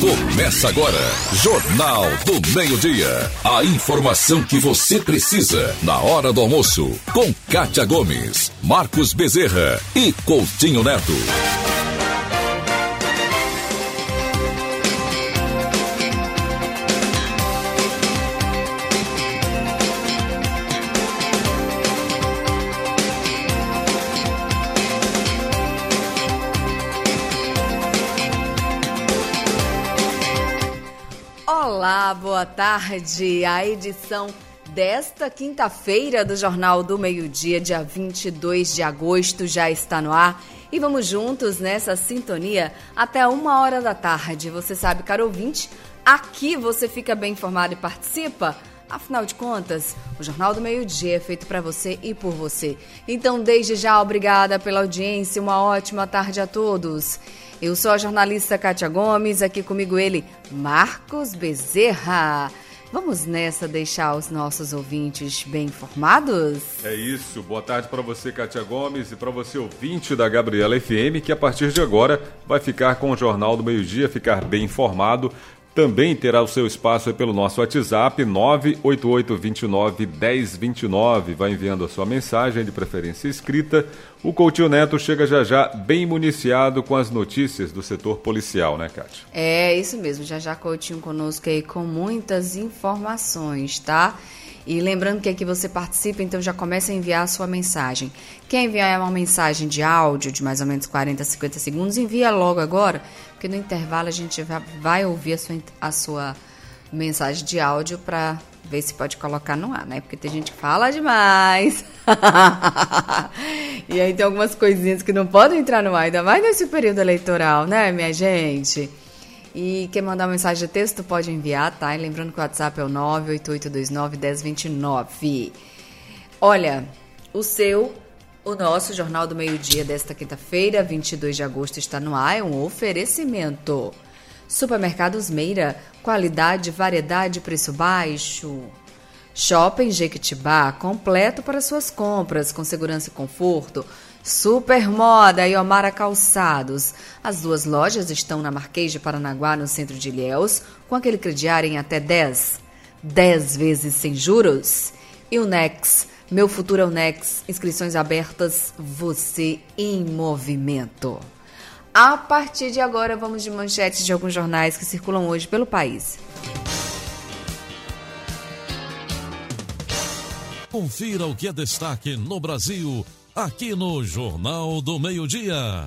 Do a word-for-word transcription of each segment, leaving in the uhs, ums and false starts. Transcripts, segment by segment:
Começa agora, Jornal do Meio-Dia. A informação que você precisa na hora do almoço. Com Kátia Gomes, Marcos Bezerra e Coutinho Neto. Olá, boa tarde. A edição desta quinta-feira do Jornal do Meio-Dia, dia vinte e dois de agosto, já está no ar. E vamos juntos nessa sintonia até uma hora da tarde. Você sabe, caro ouvinte, aqui você fica bem informado e participa. Afinal de contas, o Jornal do Meio-Dia é feito para você e por você. Então, desde já, obrigada pela audiência. Uma ótima tarde a todos. Eu sou a jornalista Kátia Gomes, aqui comigo ele, Marcos Bezerra. Vamos nessa deixar os nossos ouvintes bem informados? É isso. Boa tarde para você, Kátia Gomes, e para você, ouvinte da Gabriela F M, que a partir de agora vai ficar com o Jornal do Meio-Dia, ficar bem informado. Também terá o seu espaço pelo nosso WhatsApp, nove oito oito, dois nove, um zero dois nove. Vai enviando a sua mensagem, de preferência escrita. O Coutinho Neto chega já já bem municiado com as notícias do setor policial, né, Kátia? É, isso mesmo. Já já Coutinho conosco aí com muitas informações, tá? E lembrando que aqui você participa, então já começa a enviar a sua mensagem. Quem enviar uma mensagem de áudio de mais ou menos quarenta, cinquenta segundos, envia logo agora, porque no intervalo a gente vai ouvir a sua, a sua mensagem de áudio para ver se pode colocar no ar, né? Porque tem gente que fala demais. E aí tem algumas coisinhas que não podem entrar no ar, ainda mais nesse período eleitoral, né, minha gente? E quem mandar uma mensagem de texto pode enviar, tá? E lembrando que o WhatsApp é o nove oito oito dois nove, um zero dois nove. Olha, o seu, o nosso Jornal do Meio-Dia desta quinta-feira, vinte e dois de agosto, está no ar. É um oferecimento. Supermercados Meira, qualidade, variedade, preço baixo. Shopping Jequitibá, completo para suas compras, com segurança e conforto. Super Moda e Omara Calçados. As duas lojas estão na Marquês de Paranaguá, no centro de Ilhéus, com aquele crediário em até dez, dez vezes sem juros. E o Nex, Meu Futuro é o Nex, inscrições abertas, você em movimento. A partir de agora, vamos de manchetes de alguns jornais que circulam hoje pelo país. Confira o que é destaque no Brasil, aqui no Jornal do Meio-Dia.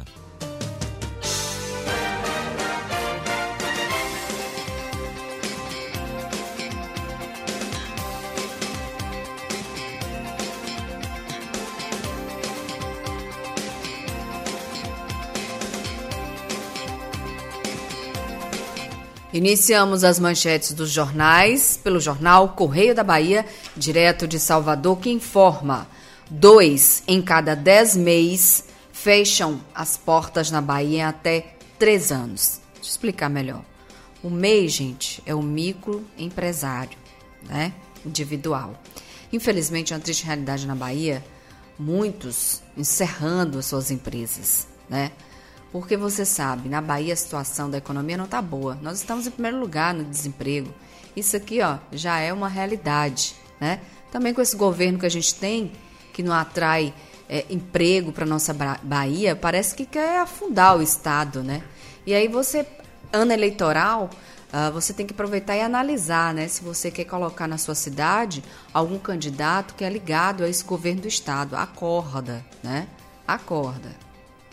Iniciamos as manchetes dos jornais pelo jornal Correio da Bahia, direto de Salvador, que informa: dois em cada dez meses fecham as portas na Bahia em até três anos. Deixa eu explicar melhor. O M E I, gente, é o microempresário, né? Individual. Infelizmente, é uma triste realidade na Bahia, muitos encerrando as suas empresas, né? Porque você sabe, na Bahia a situação da economia não está boa. Nós estamos em primeiro lugar no desemprego. Isso aqui, ó, já é uma realidade, né? Também com esse governo que a gente tem, que não atrai é, emprego para nossa Bahia, parece que quer afundar o Estado, né? E aí você, ano eleitoral, uh, você tem que aproveitar e analisar, né? Se você quer colocar na sua cidade algum candidato que é ligado a esse governo do Estado. Acorda, né? Acorda.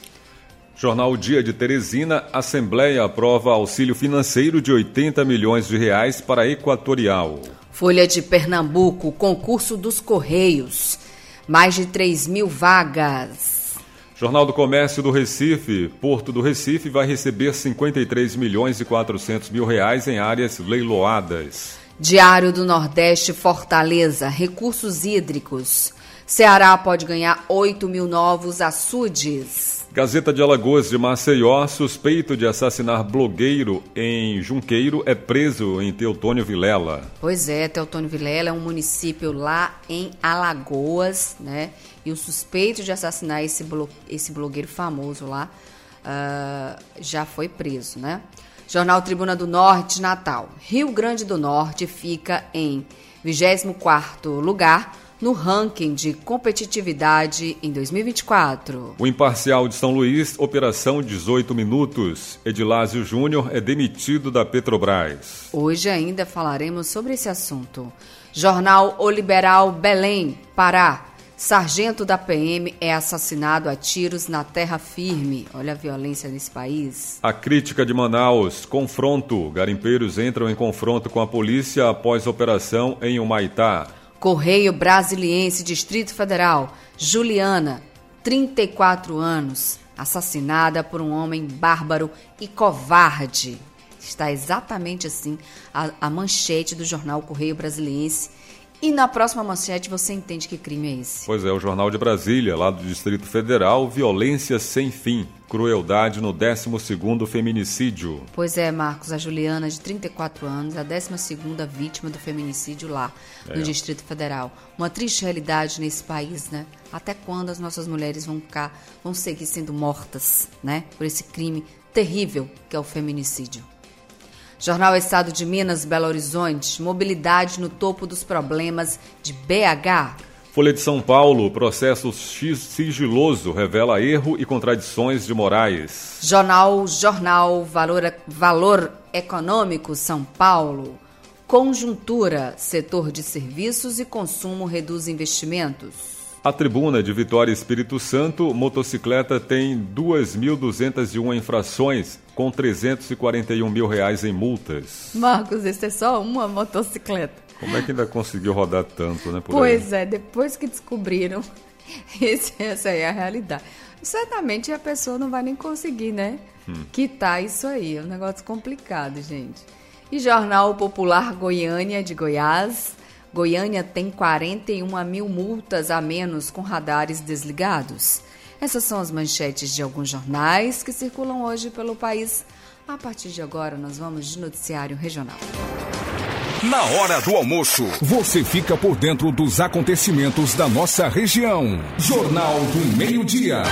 Jornal Dia de Teresina, Assembleia aprova auxílio financeiro de oitenta milhões de reais para a Equatorial. Folha de Pernambuco, concurso dos Correios, mais de três mil vagas. Jornal do Comércio do Recife, Porto do Recife vai receber cinquenta e três milhões e quatrocentos mil reais em áreas leiloadas. Diário do Nordeste, Fortaleza, recursos hídricos. Ceará pode ganhar oito mil novos açudes. Gazeta de Alagoas de Maceió, suspeito de assassinar blogueiro em Junqueiro, é preso em Teotônio Vilela. Pois é, Teotônio Vilela é um município lá em Alagoas, né? E o suspeito de assassinar esse, blo- esse blogueiro famoso lá uh, já foi preso, né? Jornal Tribuna do Norte, Natal. Rio Grande do Norte fica em vigésimo quarto lugar no ranking de competitividade em dois mil e vinte e quatro. O Imparcial de São Luís, operação dezoito minutos. Edilásio Júnior é demitido da Petrobras. Hoje ainda falaremos sobre esse assunto. Jornal O Liberal, Belém, Pará. Sargento da P M é assassinado a tiros na terra firme. Olha a violência nesse país. A crítica de Manaus, confronto. Garimpeiros entram em confronto com a polícia após operação em Humaitá. Correio Brasiliense, Distrito Federal. Juliana, trinta e quatro anos, assassinada por um homem bárbaro e covarde. Está exatamente assim a, a manchete do jornal Correio Brasiliense. E na próxima manchete você entende que crime é esse. Pois é, o Jornal de Brasília, lá do Distrito Federal, violência sem fim, crueldade no décimo segundo feminicídio. Pois é, Marcos, a Juliana, de trinta e quatro anos, a décima segunda vítima do feminicídio lá no é. Distrito Federal. Uma triste realidade nesse país, né? Até quando as nossas mulheres vão ficar, vão seguir sendo mortas, né? Por esse crime terrível que é o feminicídio. Jornal Estado de Minas, Belo Horizonte, mobilidade no topo dos problemas de B H. Folha de São Paulo, processo sigiloso revela erro e contradições de Moraes. Jornal, Jornal, Valor, Valor Econômico, São Paulo. Conjuntura, setor de serviços e consumo reduz investimentos. A Tribuna de Vitória Espírito Santo, motocicleta tem duas mil duzentas e uma infrações, com trezentos e quarenta e um mil reais em multas. Marcos, isso é só uma motocicleta. Como é que ainda conseguiu rodar tanto, né? Por pois aí? é, depois que descobriram, esse, essa aí é a realidade. Certamente a pessoa não vai nem conseguir, né? Hum. Quitar isso aí, é um negócio complicado, gente. E Jornal Popular Goiânia de Goiás. Goiânia tem quarenta e uma mil multas a menos com radares desligados. Essas são as manchetes de alguns jornais que circulam hoje pelo país. A partir de agora, nós vamos de noticiário regional. Na hora do almoço, você fica por dentro dos acontecimentos da nossa região. Jornal do Meio-Dia.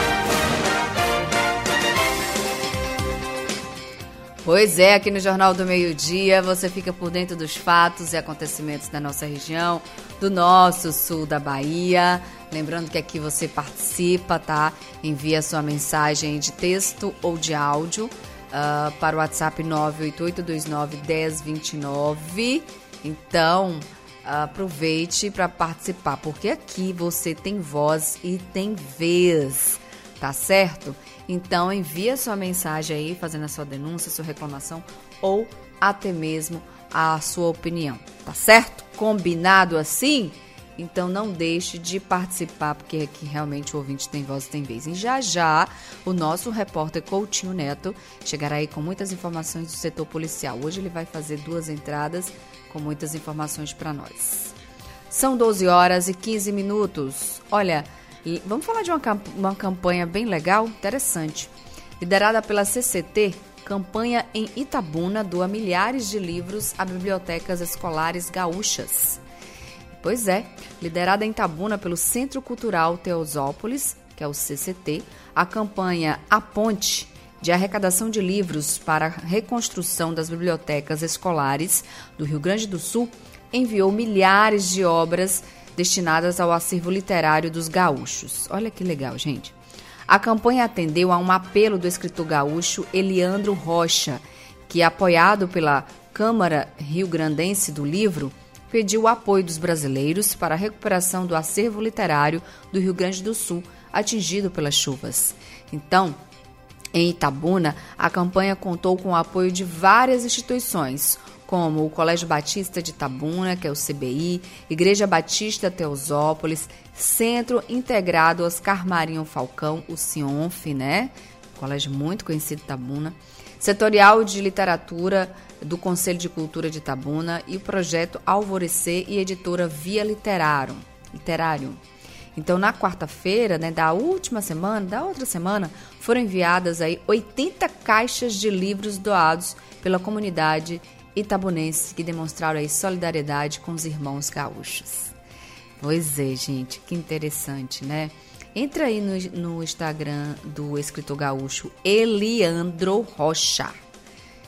Pois é, aqui no Jornal do Meio-Dia você fica por dentro dos fatos e acontecimentos da nossa região, do nosso sul da Bahia. Lembrando que aqui você participa, tá? Envia sua mensagem de texto ou de áudio uh, para o WhatsApp nove oito oito dois nove um zero dois nove. Então, uh, aproveite para participar, porque aqui você tem voz e tem vez, tá certo? Então, envia sua mensagem aí, fazendo a sua denúncia, sua reclamação ou até mesmo a sua opinião, tá certo? Combinado assim? Então, não deixe de participar, porque aqui realmente o ouvinte tem voz e tem vez. E já já, o nosso repórter Coutinho Neto chegará aí com muitas informações do setor policial. Hoje ele vai fazer duas entradas com muitas informações para nós. São doze horas e quinze minutos. Olha... E vamos falar de uma, camp- uma campanha bem legal, interessante. Liderada pela C C T, campanha em Itabuna doa milhares de livros a bibliotecas escolares gaúchas. Pois é, liderada em Itabuna pelo Centro Cultural Teosópolis, que é o C C T, a campanha A Ponte, de arrecadação de livros para a reconstrução das bibliotecas escolares do Rio Grande do Sul, enviou milhares de obras destinadas ao acervo literário dos gaúchos. Olha que legal, gente. A campanha atendeu a um apelo do escritor gaúcho Eliandro Rocha, que, apoiado pela Câmara Rio-Grandense do Livro, pediu o apoio dos brasileiros para a recuperação do acervo literário do Rio Grande do Sul, atingido pelas chuvas. Então, em Itabuna, a campanha contou com o apoio de várias instituições, como o Colégio Batista de Itabuna, que é o C B I, Igreja Batista Teosópolis, Centro Integrado Oscar Marinho Falcão, o CIONF, né? Colégio muito conhecido de Itabuna, Setorial de Literatura do Conselho de Cultura de Itabuna e o projeto Alvorecer e editora Via Literário. Literário. Então, na quarta-feira, né, da última semana, da outra semana, foram enviadas aí oitenta caixas de livros doados pela comunidade itabunense, que demonstraram aí solidariedade com os irmãos gaúchos. Pois é, gente, que interessante, né? Entra aí no, no Instagram do escritor gaúcho Eliandro Rocha.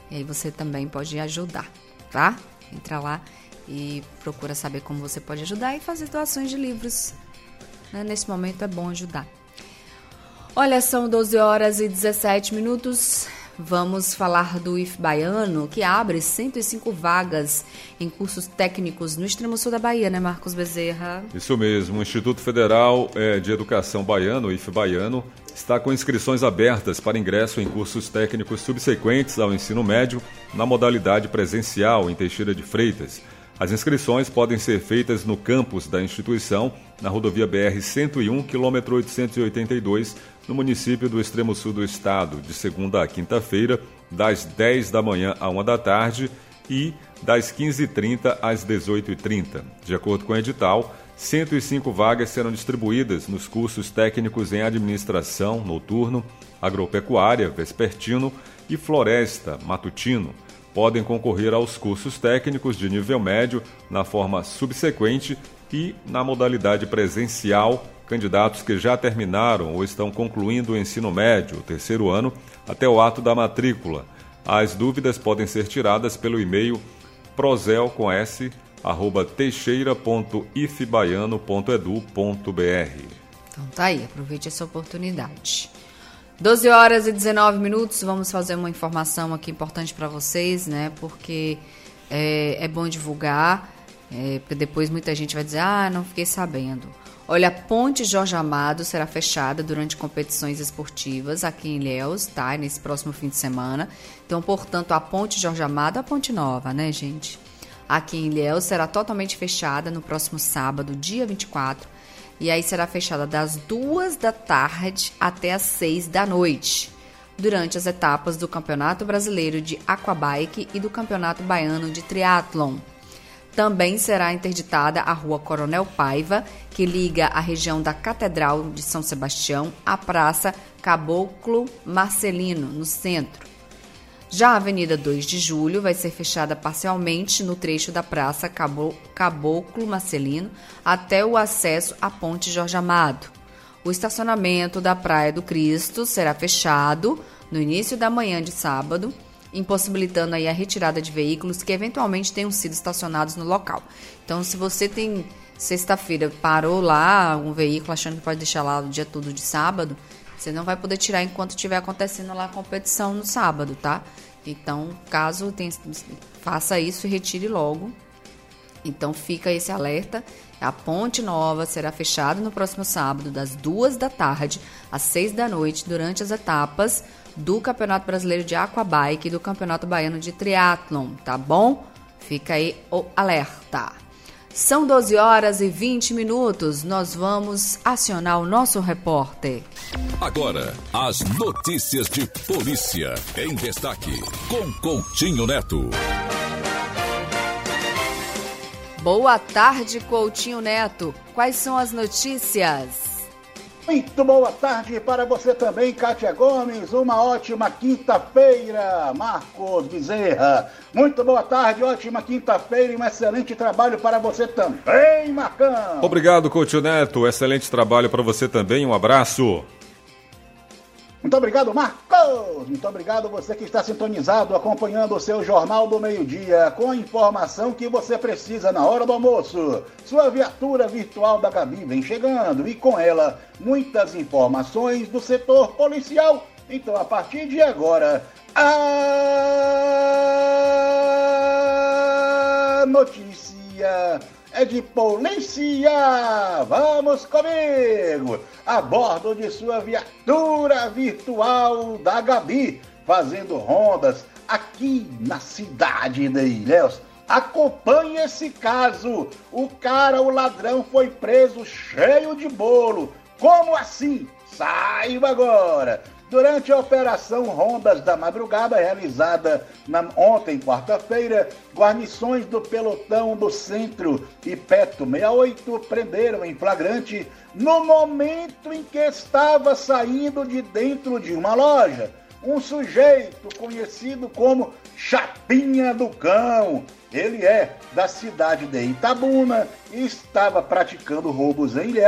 E aí você também pode ajudar, tá? Entra lá e procura saber como você pode ajudar e fazer doações de livros. Né? Nesse momento é bom ajudar. Olha, são doze horas e dezessete minutos. Vamos falar do I F Baiano, que abre cento e cinco vagas em cursos técnicos no extremo sul da Bahia, né, Marcos Bezerra? Isso mesmo. O Instituto Federal de Educação Baiano, o I F Baiano, está com inscrições abertas para ingresso em cursos técnicos subsequentes ao ensino médio na modalidade presencial em Teixeira de Freitas. As inscrições podem ser feitas no campus da instituição, na rodovia B R cento e um, quilômetro oitocentos e oitenta e dois, no município do extremo sul do estado, de segunda a quinta-feira, das dez da manhã à uma da tarde e das quinze e trinta às dezoito e trinta. De acordo com o edital, cento e cinco vagas serão distribuídas nos cursos técnicos em administração, noturno, agropecuária, vespertino e floresta, matutino. Podem concorrer aos cursos técnicos de nível médio na forma subsequente e na modalidade presencial, candidatos que já terminaram ou estão concluindo o ensino médio, o terceiro ano, até o ato da matrícula. As dúvidas podem ser tiradas pelo e-mail prozel com s, arroba teixeira ponto ifbaiano ponto edu ponto br. Então tá aí, aproveite essa oportunidade. doze horas e dezenove minutos, vamos fazer uma informação aqui importante para vocês, né? Porque é, é bom divulgar, é, porque depois muita gente vai dizer, ah, não fiquei sabendo. Olha, a Ponte Jorge Amado será fechada durante competições esportivas aqui em Ilhéus, tá? Nesse próximo fim de semana. Então, portanto, a Ponte Jorge Amado, a Ponte Nova, né, gente? Aqui em Ilhéus será totalmente fechada no próximo sábado, dia vinte e quatro. E aí será fechada das duas da tarde até as seis da noite, durante as etapas do Campeonato Brasileiro de Aquabike e do Campeonato Baiano de Triatlon. Também será interditada a Rua Coronel Paiva, que liga a região da Catedral de São Sebastião à Praça Caboclo Marcelino, no centro. Já a Avenida dois de Julho vai ser fechada parcialmente no trecho da Praça Caboclo Marcelino até o acesso à Ponte Jorge Amado. O estacionamento da Praia do Cristo será fechado no início da manhã de sábado, impossibilitando aí a retirada de veículos que eventualmente tenham sido estacionados no local. Então, se você tem sexta-feira, parou lá um veículo achando que pode deixar lá o dia todo de sábado, você não vai poder tirar enquanto estiver acontecendo lá a competição no sábado, tá? Então, caso tenha, faça isso e retire logo. Então, fica esse alerta. A Ponte Nova será fechada no próximo sábado, das duas da tarde às seis da noite, durante as etapas do Campeonato Brasileiro de Aquabike e do Campeonato Baiano de Triatlon, tá bom? Fica aí o alerta. São doze horas e vinte minutos, nós vamos acionar o nosso repórter. Agora, as notícias de polícia em destaque, com Coutinho Neto. Boa tarde, Coutinho Neto. Quais são as notícias? Muito boa tarde para você também, Kátia Gomes. Uma ótima quinta-feira, Marcos Bezerra. Muito boa tarde, ótima quinta-feira e um excelente trabalho para você também, Marcão. Obrigado, Coutinho Neto. Excelente trabalho para você também. Um abraço. Muito obrigado, Marcos. Muito obrigado você que está sintonizado, acompanhando o seu Jornal do Meio-Dia, com a informação que você precisa na hora do almoço. Sua viatura virtual da Gabi vem chegando e com ela muitas informações do setor policial. Então, a partir de agora, a notícia é de polícia. Vamos comigo, a bordo de sua viatura virtual da Gabi, fazendo rondas aqui na cidade de Ilhéus. Acompanhe esse caso. O cara, o ladrão, foi preso cheio de bolo. Como assim? Saiba agora. Durante a operação Rondas da Madrugada, realizada na, ontem, quarta-feira, guarnições do pelotão do Centro e Peto sessenta e oito prenderam em flagrante no momento em que estava saindo de dentro de uma loja um sujeito conhecido como Chapinha do Cão. Ele é da cidade de Itabuna e estava praticando roubos em Ilhéus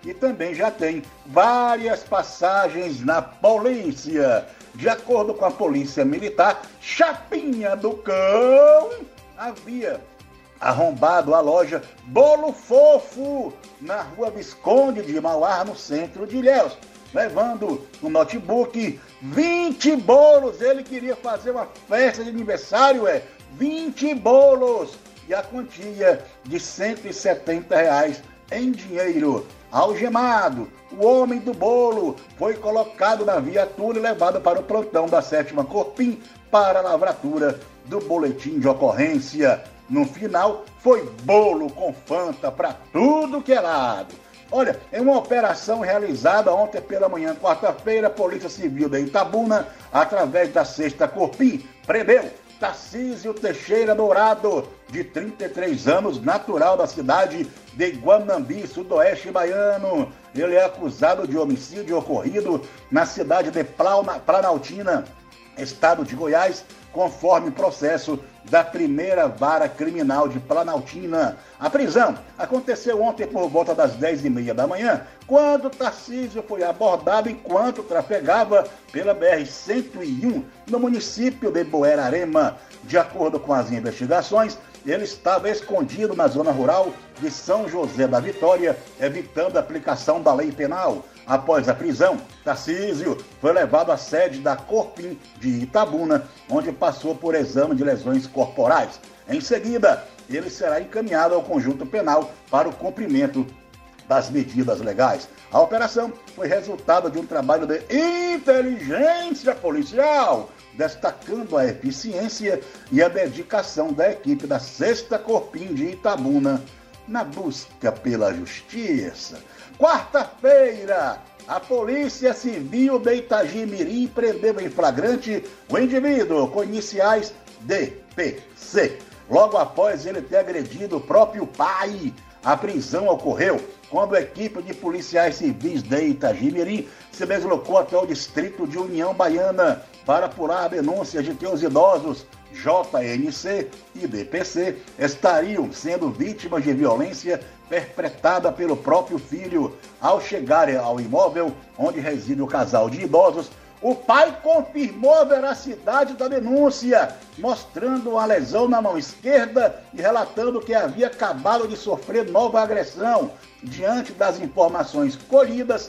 e também já tem várias passagens na polícia. De acordo com a Polícia Militar, Chapinha do Cão havia arrombado a loja Bolo Fofo na rua Visconde de Mauá, no centro de Ilhéus, levando um notebook, vinte bolos. Ele queria fazer uma festa de aniversário, é vinte bolos, e a quantia de cento e setenta reais em dinheiro. Algemado, o homem do bolo foi colocado na viatura e levado para o plantão da sétima Corpim para a lavratura do boletim de ocorrência. No final, foi bolo com Fanta para tudo que é lado. Olha, em uma operação realizada ontem pela manhã, quarta-feira, a Polícia Civil de Itabuna, através da sexta Corpim, prendeu Tarcísio Teixeira Dourado, de trinta e três anos, natural da cidade de Guanambi, sudoeste baiano. Ele é acusado de homicídio ocorrido na cidade de Planaltina, estado de Goiás, conforme processo da primeira vara criminal de Planaltina. A prisão aconteceu ontem por volta das dez e meia da manhã, quando Tarcísio foi abordado enquanto trafegava pela B R cento e um no município de Buerarema. De acordo com as investigações, ele estava escondido na zona rural de São José da Vitória, evitando a aplicação da lei penal. Após a prisão, Tarcísio foi levado à sede da Corpim de Itabuna, onde passou por exame de lesões corporais. Em seguida, ele será encaminhado ao conjunto penal para o cumprimento das medidas legais. A operação foi resultado de um trabalho de inteligência policial, destacando a eficiência e a dedicação da equipe da sexta Corpim de Itabuna na busca pela justiça. Quarta-feira, a Polícia Civil de Itagimirim prendeu em flagrante o indivíduo com iniciais D P C, logo após ele ter agredido o próprio pai. A prisão ocorreu quando a equipe de policiais civis de Itagimirim se deslocou até o distrito de União Baiana para apurar denúncias de que os idosos J N C e D P C estariam sendo vítimas de violência perpetrada pelo próprio filho. Ao chegarem ao imóvel onde reside o casal de idosos, o pai confirmou a veracidade da denúncia, mostrando uma lesão na mão esquerda e relatando que havia acabado de sofrer nova agressão. Diante das informações colhidas,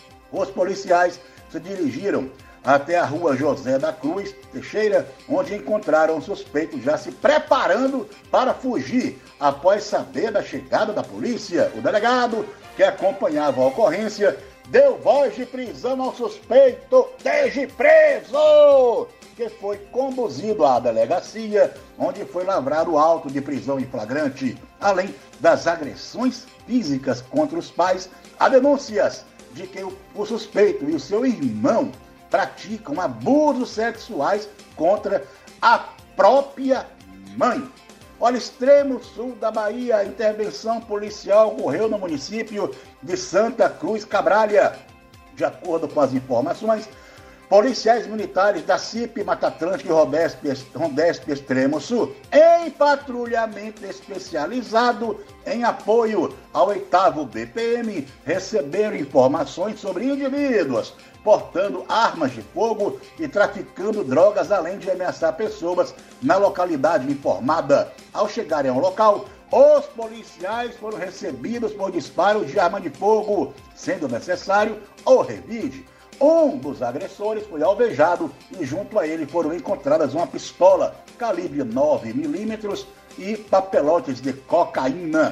os policiais se dirigiram até a rua José da Cruz Teixeira, onde encontraram o suspeito já se preparando para fugir. Após saber da chegada da polícia, o delegado, que acompanhava a ocorrência, deu voz de prisão ao suspeito, desde preso, que foi conduzido à delegacia, onde foi lavrado o auto de prisão em flagrante. Além das agressões físicas contra os pais, há denúncias de que o, o suspeito e o seu irmão praticam abusos sexuais contra a própria mãe. Olha, extremo sul da Bahia, a intervenção policial ocorreu no município de Santa Cruz Cabralha. De acordo com as informações, policiais militares da C I P Mata Atlântica e Rondesp Extremo Sul, em patrulhamento especializado em apoio ao oitavo B P M, receberam informações sobre indivíduos portando armas de fogo e traficando drogas, além de ameaçar pessoas na localidade informada. Ao chegarem ao local, os policiais foram recebidos por disparos de arma de fogo, sendo necessário o revide. Um dos agressores foi alvejado e junto a ele foram encontradas uma pistola calibre nove milímetros e papelotes de cocaína.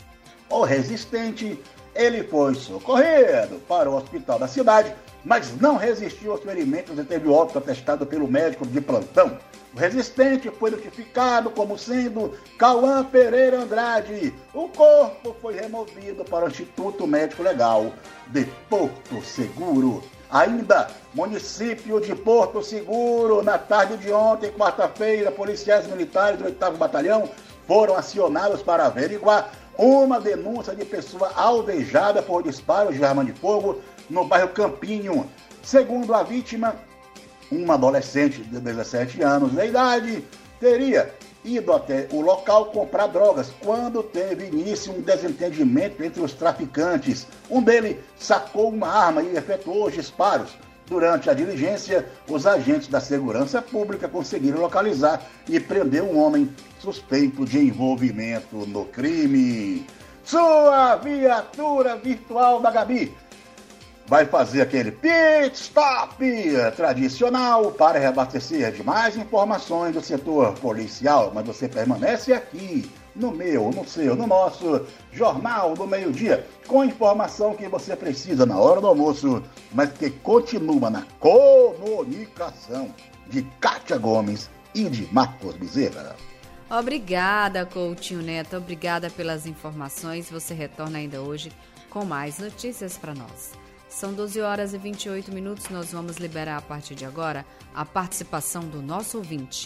O resistente, ele foi socorrido para o hospital da cidade, mas não resistiu aos ferimentos e teve óbito atestado pelo médico de plantão. O resistente foi notificado como sendo Cauã Pereira Andrade. O corpo foi removido para o Instituto Médico Legal de Porto Seguro. Ainda, município de Porto Seguro, na tarde de ontem, quarta-feira, policiais militares do oitavo Batalhão foram acionados para averiguar uma denúncia de pessoa alvejada por disparos de arma de fogo no bairro Campinho. Segundo a vítima, uma adolescente de dezessete anos de idade teria ido até o local comprar drogas, quando teve início um desentendimento entre os traficantes. Um deles sacou uma arma e efetuou os disparos. Durante a diligência, os agentes da segurança pública conseguiram localizar e prender um homem suspeito de envolvimento no crime. Sua viatura virtual da Gabi vai fazer aquele pit stop tradicional para reabastecer de mais informações do setor policial, mas você permanece aqui, no meu, no seu, no nosso Jornal do Meio-Dia, com a informação que você precisa na hora do almoço, mas que continua na comunicação de Kátia Gomes e de Marcos Bezerra. Obrigada, Coutinho Neto, obrigada pelas informações. Você retorna ainda hoje com mais notícias para nós. São doze horas e vinte e oito minutos, nós vamos liberar a partir de agora a participação do nosso ouvinte.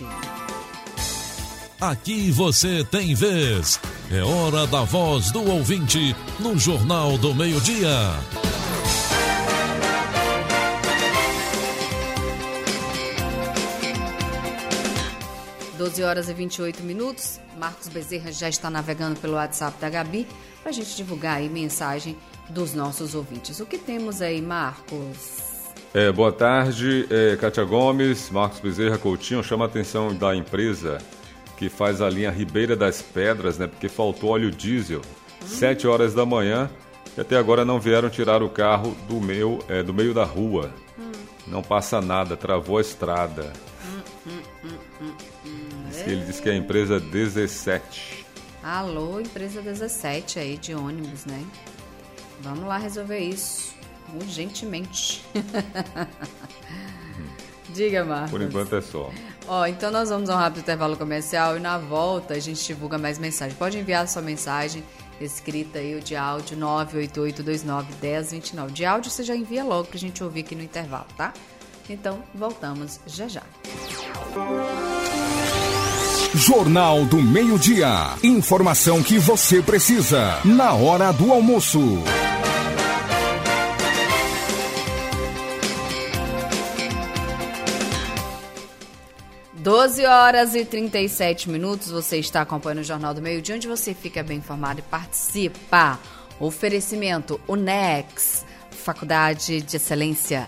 Aqui você tem vez. É hora da voz do ouvinte no Jornal do Meio-Dia. doze horas e vinte e oito minutos, Marcos Bezerra já está navegando pelo WhatsApp da Gabi para a gente divulgar aí mensagem dos nossos ouvintes. O que temos aí, Marcos? É, boa tarde, é, Kátia Gomes, Marcos Bezerra, Coutinho. Chama a atenção da empresa que faz a linha Ribeira das Pedras, né? Porque faltou óleo diesel, hum. sete horas da manhã, e até agora não vieram tirar o carro do, meu, é, do meio da rua. Hum. Não passa nada, travou a estrada. Hum, hum, hum, hum, hum. Diz que ele disse que é a empresa dezessete. Alô, empresa dezessete aí de ônibus, né? Vamos lá resolver isso urgentemente. Diga, Marcos. Por enquanto é só. Ó, então nós vamos a um rápido intervalo comercial e na volta a gente divulga mais mensagem. Pode enviar sua mensagem escrita aí, o de áudio nove oito oito dois nove um zero dois nove. De áudio você já envia logo pra gente ouvir aqui no intervalo, tá? Então, voltamos já já. Jornal do Meio-Dia. Informação que você precisa na hora do almoço. doze horas e trinta e sete minutos, você está acompanhando o Jornal do Meio-Dia, onde você fica bem informado e participa. Oferecimento Unex, Faculdade de Excelência,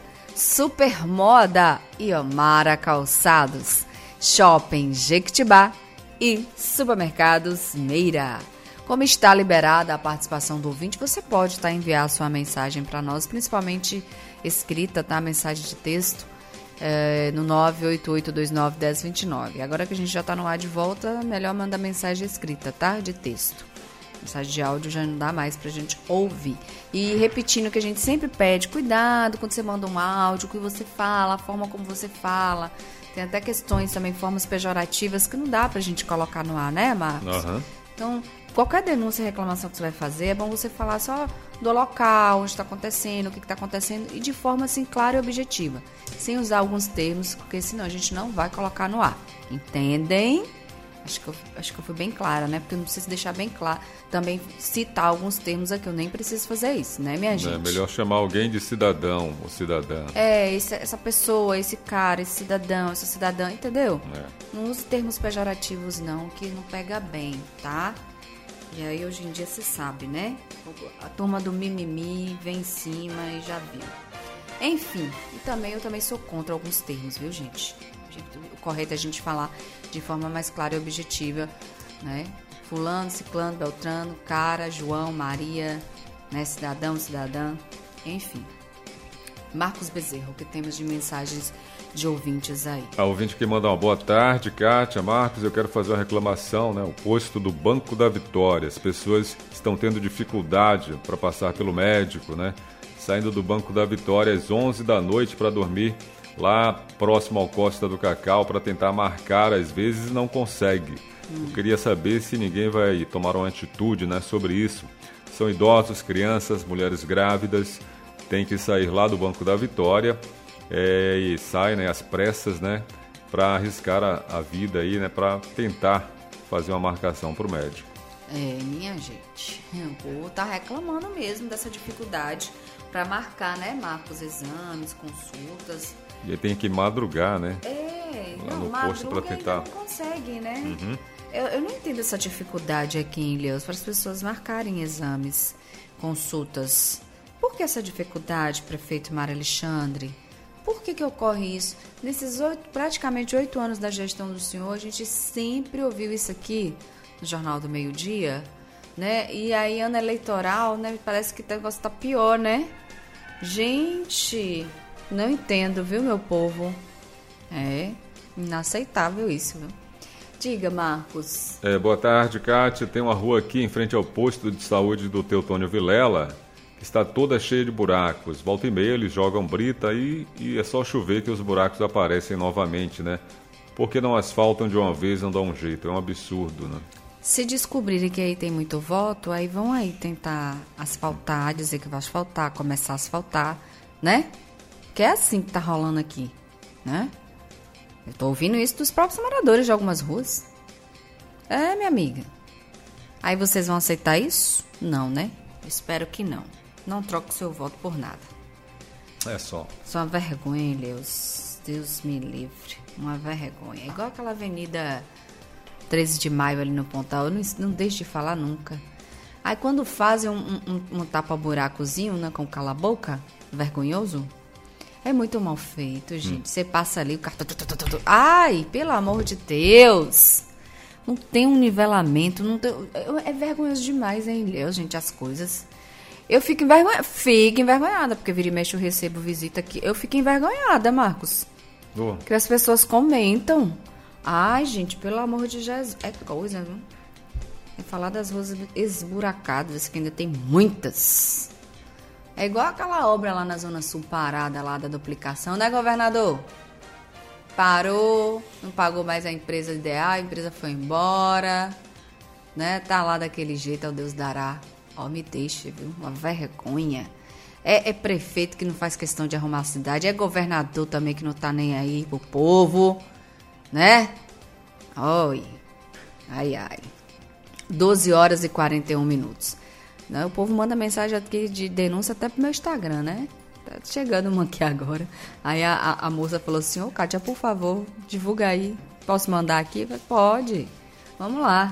Supermoda e Omara Calçados, Shopping Jequitibá e Supermercados Meira. Como está liberada a participação do ouvinte, você pode tá, enviar sua mensagem para nós, principalmente escrita, tá? Mensagem de texto. É, no nove oito oito dois nove um zero dois nove. Agora que a gente já está no ar de volta, melhor mandar mensagem escrita, tá? De texto. Mensagem de áudio já não dá mais pra gente ouvir. E repetindo que a gente sempre pede, cuidado quando você manda um áudio, o que você fala, a forma como você fala. Tem até questões também, formas pejorativas que não dá pra gente colocar no ar, né, Marcos? Uhum. Então, qualquer denúncia e reclamação que você vai fazer, é bom você falar só do local, onde está acontecendo, o que está acontecendo, e de forma assim clara e objetiva, sem usar alguns termos, porque senão a gente não vai colocar no ar. Entendem? Acho que eu, acho que eu fui bem clara, né? Porque eu não preciso deixar bem claro, também citar alguns termos aqui, eu nem preciso fazer isso, né, minha gente? É melhor chamar alguém de cidadão ou cidadã. É, esse, essa pessoa, esse cara, esse cidadão, essa cidadã, entendeu? É. Não use termos pejorativos não, que não pega bem, tá? E aí hoje em dia você sabe, né? A turma do mimimi vem em cima e já viu. Enfim, e também eu também sou contra alguns termos, viu, gente? O correto é a gente falar de forma mais clara e objetiva, né? Fulano, ciclano, beltrano, cara, João, Maria, né? Cidadão, cidadã, enfim. Marcos Bezerra, o que temos de mensagens de ouvintes aí? A ouvinte que manda uma boa tarde, Kátia, Marcos, eu quero fazer uma reclamação, né? O posto do Banco da Vitória, as pessoas estão tendo dificuldade para passar pelo médico, né? Saindo do Banco da Vitória às onze da noite para dormir lá próximo ao Costa do Cacau para tentar marcar, às vezes não consegue. Hum. Eu queria saber se ninguém vai tomar uma atitude, né, sobre isso. São idosos, crianças, mulheres grávidas, tem que sair lá do Banco da Vitória é, e saem, né, às pressas, né, para arriscar a, a vida aí, né, para tentar fazer uma marcação para o médico. É, minha gente, o povo tá reclamando mesmo dessa dificuldade para marcar, né, Marcos, exames, consultas. E aí tem que madrugar, né? É, É, lá não, no posto para madruga tentar. ainda não consegue, né? Uhum. Eu, eu não entendo essa dificuldade aqui em Ilhéus para as pessoas marcarem exames, consultas. Por que essa dificuldade, prefeito Mário Alexandre? Por que que ocorre isso? Nesses oito, praticamente oito anos da gestão do senhor, a gente sempre ouviu isso aqui no Jornal do Meio-Dia, né? E aí, ano eleitoral, né? Parece que o negócio tá pior, né? Gente, não entendo, viu, meu povo? É inaceitável isso, viu? Diga, Marcos. É, boa tarde, Kátia. Tem uma rua aqui em frente ao posto de saúde do Teutônio Vilela, que está toda cheia de buracos. Volta e meia eles jogam brita aí e é só chover que os buracos aparecem novamente, né? Por que não asfaltam de uma vez e não dão um jeito? É um absurdo, né? Se descobrirem que aí tem muito voto, aí vão aí tentar asfaltar, dizer que vai asfaltar, começar a asfaltar, né? Que é assim que tá rolando aqui, né? Eu tô ouvindo isso dos próprios moradores de algumas ruas. É, minha amiga. Aí vocês vão aceitar isso? Não, né? Espero que não. Não troque seu voto por nada. É só. Isso é uma vergonha, Deus. Deus me livre. Uma vergonha. É igual aquela avenida treze de maio ali no Pontal. Eu não, não deixo de falar nunca. Aí quando fazem um, um, um tapa-buracozinho, né, com cala-boca, vergonhoso, é muito mal feito, gente. Você passa ali, o carro... Ai, pelo amor de Deus! Não tem um nivelamento, não tem... É vergonhoso demais, hein, Ilhéus, gente, as coisas. Eu fico envergonhada, fico envergonhada, porque vira e mexe eu recebo visita aqui. Eu fico envergonhada, Marcos. Oh. Que as pessoas comentam. Ai, gente, pelo amor de Jesus. É coisa, viu? É falar das ruas esburacadas, que ainda tem muitas. É igual aquela obra lá na Zona Sul parada, lá da duplicação, né, governador? Parou, não pagou mais a empresa ideal, a empresa foi embora, né? Tá lá daquele jeito, ao Deus dará. Ó, me deixa, viu? Uma vergonha. É, é prefeito que não faz questão de arrumar a cidade, é governador também que não tá nem aí pro povo, né? Oi. Ai, ai. doze horas e quarenta e um minutos. Né? O povo manda mensagem aqui de denúncia até pro meu Instagram, né? Tá chegando uma aqui agora. Aí a, a, a moça falou assim, ô, Kátia, por favor, divulga aí. Posso mandar aqui? Eu falei, pode. Vamos lá.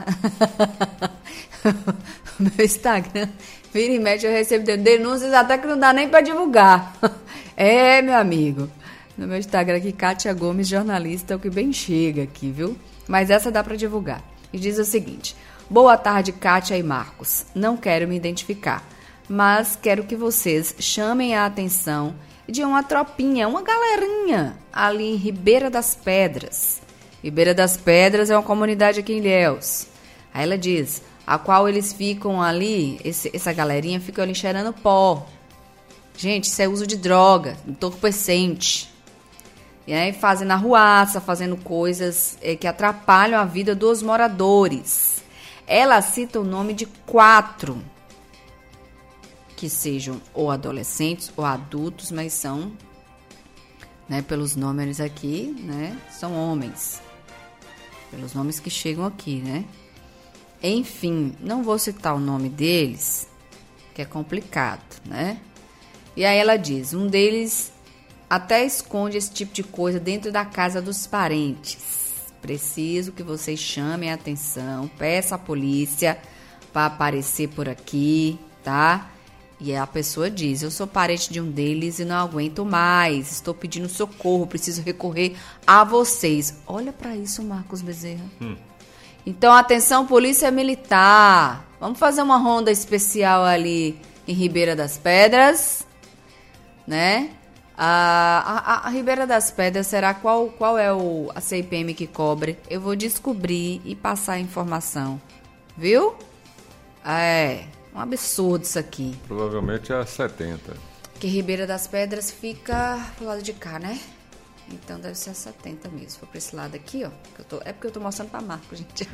Meu Instagram, vira e mexe, eu recebo denúncias até que não dá nem pra divulgar. É, meu amigo. No meu Instagram aqui, Kátia Gomes, jornalista, é o que bem chega aqui, viu? Mas essa dá pra divulgar. E diz o seguinte: boa tarde, Kátia e Marcos. Não quero me identificar, mas quero que vocês chamem a atenção de uma tropinha, uma galerinha ali em Ribeira das Pedras. Ribeira das Pedras é uma comunidade aqui em Ilhéus. Aí ela diz, a qual eles ficam ali, esse, essa galerinha fica ali cheirando pó. Gente, isso é uso de droga, entorpecente. E aí fazendo arruaça, fazendo coisas é, que atrapalham a vida dos moradores. Ela cita o nome de quatro, que sejam ou adolescentes ou adultos, mas são, né, pelos nomes aqui, né, são homens. Pelos nomes que chegam aqui, né? Enfim, não vou citar o nome deles, que é complicado, né? E aí ela diz, um deles até esconde esse tipo de coisa dentro da casa dos parentes. Preciso que vocês chamem a atenção, peça a polícia para aparecer por aqui, tá? E a pessoa diz, eu sou parente de um deles e não aguento mais, estou pedindo socorro, preciso recorrer a vocês. Olha para isso, Marcos Bezerra. Hum. Então, atenção, polícia militar, vamos fazer uma ronda especial ali em Ribeira das Pedras, né? A, a, a Ribeira das Pedras, será qual, qual é o, a C I P M que cobre? Eu vou descobrir e passar a informação, viu? É... Um absurdo isso aqui. Provavelmente é a setenta. Que Ribeira das Pedras fica pro lado de cá, né? Então deve ser a setenta mesmo. Se for pra esse lado aqui, ó. Que eu tô, é porque eu tô mostrando pra Marco, gente.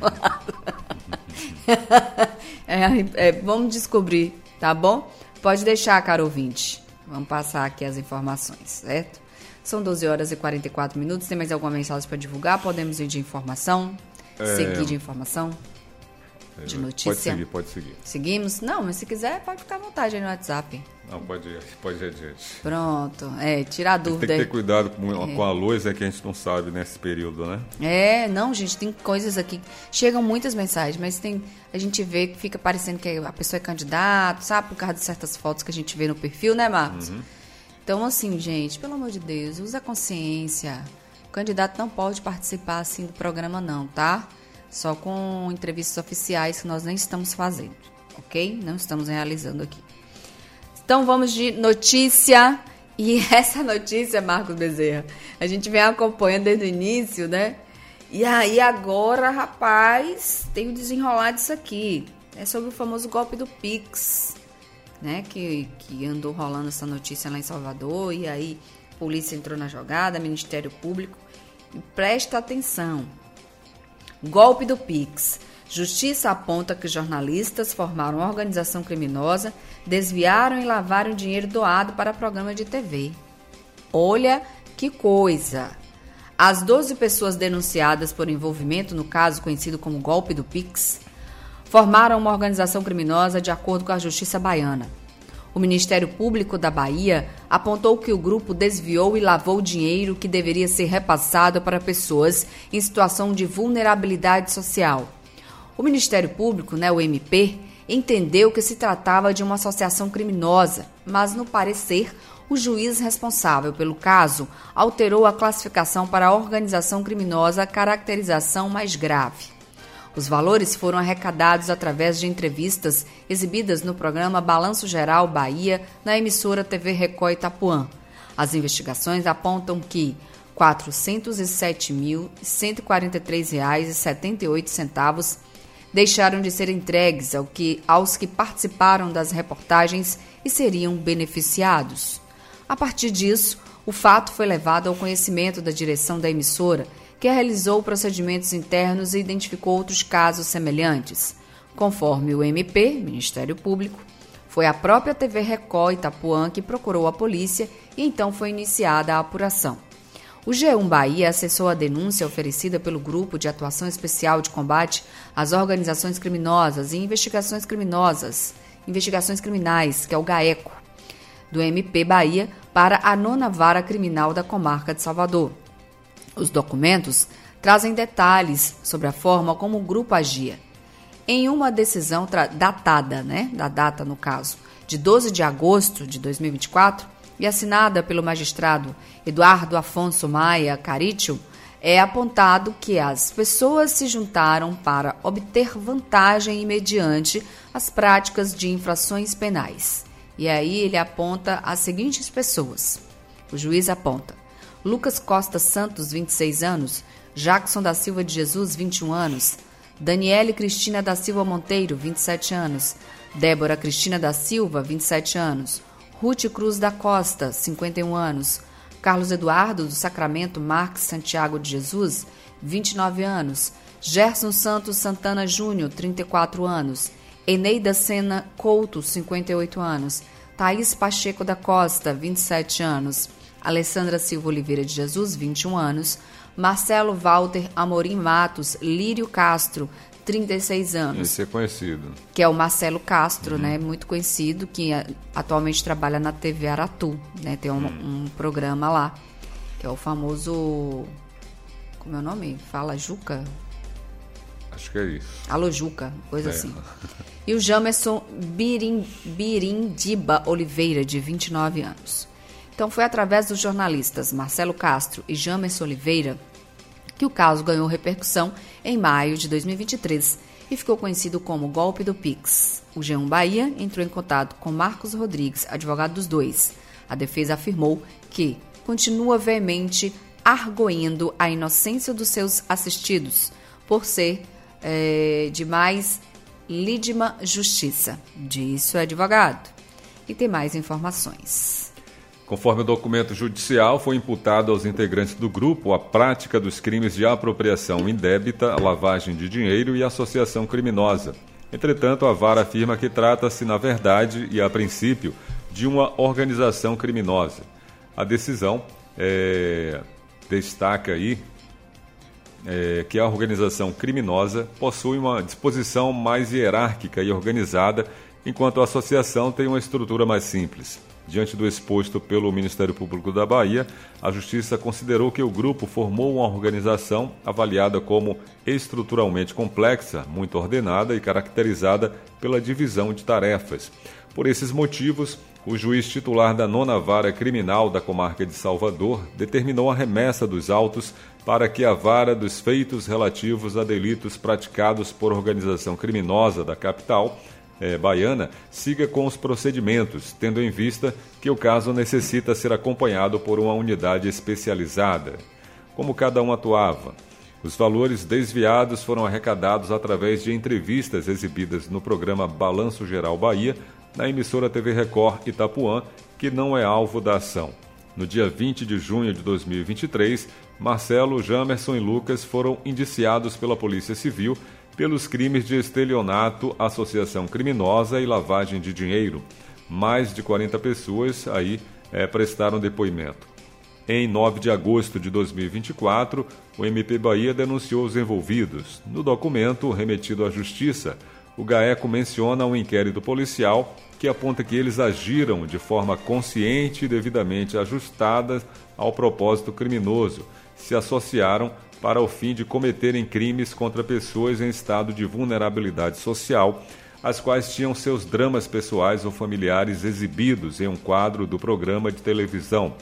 é, é, vamos descobrir, tá bom? Pode deixar, caro ouvinte. Vamos passar aqui as informações, certo? São doze horas e quarenta e quatro minutos. Tem mais alguma mensagem para divulgar? Podemos ir de informação? É... Seguir de informação? de notícia. Pode seguir, pode seguir. Seguimos? Não, mas se quiser, pode ficar à vontade aí no WhatsApp. Não, pode ir, pode ir adiante. Pronto, é, tirar a dúvida. Tem que ter cuidado com, é. com a luz, é que a gente não sabe nesse período, né? É, não, gente, tem coisas aqui, chegam muitas mensagens, mas tem, a gente vê que fica parecendo que a pessoa é candidato, sabe, por causa de certas fotos que a gente vê no perfil, né, Marcos? Uhum. Então, assim, gente, pelo amor de Deus, usa a consciência. O candidato não pode participar, assim, do programa, não, tá? Só com entrevistas oficiais que nós nem estamos fazendo, ok? Não estamos realizando aqui. Então, vamos de notícia. E essa notícia, Marcos Bezerra, a gente vem acompanhando desde o início, né? E aí, agora, rapaz, tem o desenrolar disso aqui. É sobre o famoso golpe do Pix, né? Que, que andou rolando essa notícia lá em Salvador. E aí, a polícia entrou na jogada, Ministério Público. E presta atenção. Golpe do Pix. Justiça aponta que jornalistas formaram uma organização criminosa, desviaram e lavaram dinheiro doado para programa de T V. Olha que coisa! As doze pessoas denunciadas por envolvimento no caso conhecido como golpe do Pix formaram uma organização criminosa de acordo com a Justiça baiana. O Ministério Público da Bahia apontou que o grupo desviou e lavou dinheiro que deveria ser repassado para pessoas em situação de vulnerabilidade social. O Ministério Público, né, o M P, entendeu que se tratava de uma associação criminosa, mas, no parecer, o juiz responsável pelo caso alterou a classificação para a organização criminosa, caracterização mais grave. Os valores foram arrecadados através de entrevistas exibidas no programa Balanço Geral Bahia, na emissora T V Record Itapuã. As investigações apontam que quatrocentos e sete mil, cento e quarenta e três reais e setenta e oito centavos deixaram de ser entregues ao que, aos que participaram das reportagens e seriam beneficiados. A partir disso, o fato foi levado ao conhecimento da direção da emissora, que realizou procedimentos internos e identificou outros casos semelhantes. Conforme o M P, Ministério Público, foi a própria T V Record Itapuã que procurou a polícia e então foi iniciada a apuração. O G um Bahia acessou a denúncia oferecida pelo Grupo de Atuação Especial de Combate às Organizações Criminosas e Investigações Criminosas, Investigações Criminais, que é o GAECO, do M P Bahia, para a nona Vara Criminal da Comarca de Salvador. Os documentos trazem detalhes sobre a forma como o grupo agia. Em uma decisão tra- datada, né, da data no caso, de doze de agosto de dois mil e vinte e quatro, e assinada pelo magistrado Eduardo Afonso Maia Caritio, é apontado que as pessoas se juntaram para obter vantagem mediante as práticas de infrações penais. E aí ele aponta as seguintes pessoas. O juiz aponta Lucas Costa Santos, vinte e seis anos, Jackson da Silva de Jesus, vinte e um anos, Daniele Cristina da Silva Monteiro, vinte e sete anos, Débora Cristina da Silva, vinte e sete anos, Ruth Cruz da Costa, cinquenta e um anos, Carlos Eduardo do Sacramento Marques Santiago de Jesus, vinte e nove anos, Gerson Santos Santana Júnior, trinta e quatro anos, Eneida Sena Couto, cinquenta e oito anos, Thaís Pacheco da Costa, vinte e sete anos, Alessandra Silva Oliveira de Jesus, vinte e um anos, Marcelo Walter Amorim Matos Lírio Castro, trinta e seis anos. Esse é conhecido. Que é o Marcelo Castro, uhum. né? Muito conhecido, que atualmente trabalha na T V Aratu, né? Tem um, uhum. um programa lá, que é o famoso... Como é o nome? Fala Juca? Acho que é isso. Alô Juca, coisa é. assim. E o Jamerson Birim, Birindiba Oliveira, de vinte e nove anos. Então, foi através dos jornalistas Marcelo Castro e Jamerson Oliveira que o caso ganhou repercussão em maio de dois mil e vinte e três e ficou conhecido como golpe do Pix. O G um Bahia entrou em contato com Marcos Rodrigues, advogado dos dois. A defesa afirmou que continua veemente argüindo a inocência dos seus assistidos por ser é, de mais lídima justiça, disse o advogado. E tem mais informações. Conforme o documento judicial, foi imputado aos integrantes do grupo a prática dos crimes de apropriação indébita, lavagem de dinheiro e associação criminosa. Entretanto, a vara afirma que trata-se, na verdade e a princípio, de uma organização criminosa. A decisão é, destaca aí é, que a organização criminosa possui uma disposição mais hierárquica e organizada, enquanto a associação tem uma estrutura mais simples. Diante do exposto pelo Ministério Público da Bahia, a Justiça considerou que o grupo formou uma organização avaliada como estruturalmente complexa, muito ordenada e caracterizada pela divisão de tarefas. Por esses motivos, o juiz titular da nona Vara Criminal da Comarca de Salvador determinou a remessa dos autos para que a Vara dos Feitos relativos a delitos praticados por organização criminosa da capital É, baiana, siga com os procedimentos, tendo em vista que o caso necessita ser acompanhado por uma unidade especializada. Como cada um atuava? Os valores desviados foram arrecadados através de entrevistas exibidas no programa Balanço Geral Bahia, na emissora T V Record Itapuã, que não é alvo da ação. No dia vinte de junho de dois mil e vinte e três, Marcelo, Jamerson e Lucas foram indiciados pela Polícia Civil pelos crimes de estelionato, associação criminosa e lavagem de dinheiro. Mais de quarenta pessoas aí é, prestaram depoimento. Em nove de agosto de dois mil e vinte e quatro, o M P Bahia denunciou os envolvidos. No documento remetido à Justiça, o GAECO menciona um inquérito policial que aponta que eles agiram de forma consciente e devidamente ajustada ao propósito criminoso, se associaram para o fim de cometerem crimes contra pessoas em estado de vulnerabilidade social, as quais tinham seus dramas pessoais ou familiares exibidos em um quadro do programa de televisão.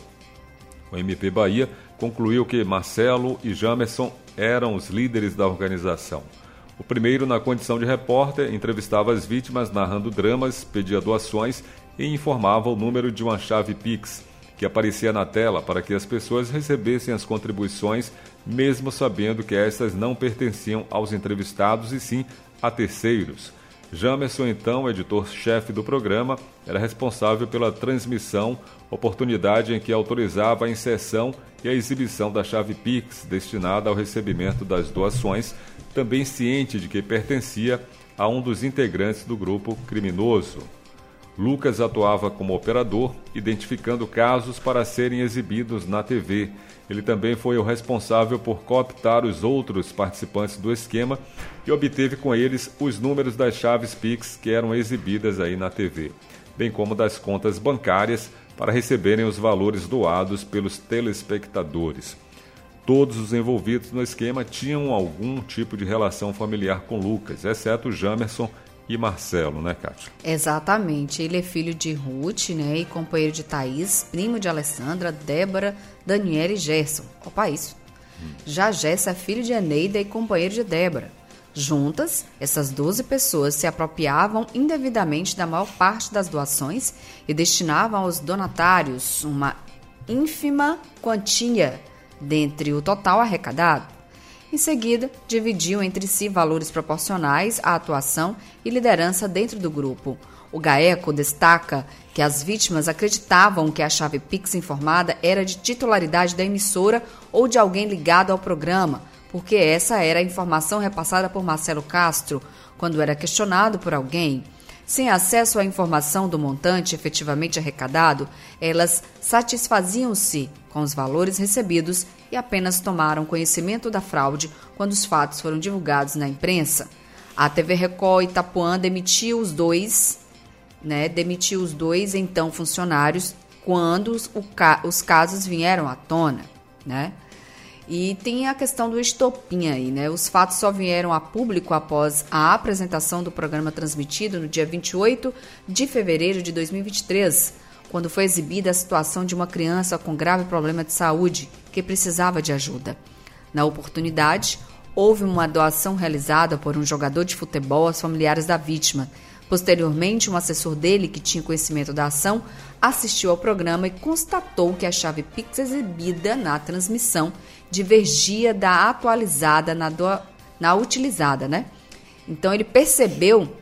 O M P Bahia concluiu que Marcelo e Jamerson eram os líderes da organização. O primeiro, na condição de repórter, entrevistava as vítimas narrando dramas, pedia doações e informava o número de uma chave Pix, que aparecia na tela para que as pessoas recebessem as contribuições, mesmo sabendo que essas não pertenciam aos entrevistados e sim a terceiros. Jamerson, então, editor-chefe do programa, era responsável pela transmissão, oportunidade em que autorizava a inserção e a exibição da chave Pix destinada ao recebimento das doações, também ciente de que pertencia a um dos integrantes do grupo criminoso. Lucas atuava como operador, identificando casos para serem exibidos na T V. Ele também foi o responsável por cooptar os outros participantes do esquema e obteve com eles os números das chaves Pix que eram exibidas aí na T V, bem como das contas bancárias para receberem os valores doados pelos telespectadores. Todos os envolvidos no esquema tinham algum tipo de relação familiar com Lucas, exceto Jamerson e Marcelo, né, Kátia? Exatamente. Ele é filho de Ruth, né, e companheiro de Thaís, primo de Alessandra, Débora, Daniela e Gerson. Opa, isso. Hum. Já Gerson é filho de Eneida e companheiro de Débora. Juntas, essas doze pessoas se apropriavam indevidamente da maior parte das doações e destinavam aos donatários uma ínfima quantia dentre o total arrecadado. Em seguida, dividiam entre si valores proporcionais à atuação e liderança dentro do grupo. O GAECO destaca que as vítimas acreditavam que a chave Pix informada era de titularidade da emissora ou de alguém ligado ao programa, porque essa era a informação repassada por Marcelo Castro quando era questionado por alguém. Sem acesso à informação do montante efetivamente arrecadado, elas satisfaziam-se com os valores recebidos e apenas tomaram conhecimento da fraude quando os fatos foram divulgados na imprensa. A T V Record Itapuã demitiu os dois, né, demitiu os dois então funcionários quando os, o, os casos vieram à tona, né? E tem a questão do estopim aí, né? Os fatos só vieram a público após a apresentação do programa transmitido no dia vinte e oito de fevereiro de dois mil e vinte e três, quando foi exibida a situação de uma criança com grave problema de saúde que precisava de ajuda. Na oportunidade, houve uma doação realizada por um jogador de futebol aos familiares da vítima. Posteriormente, um assessor dele, que tinha conhecimento da ação, assistiu ao programa e constatou que a chave Pix exibida na transmissão divergia da atualizada na, do... na utilizada, né? Então, ele percebeu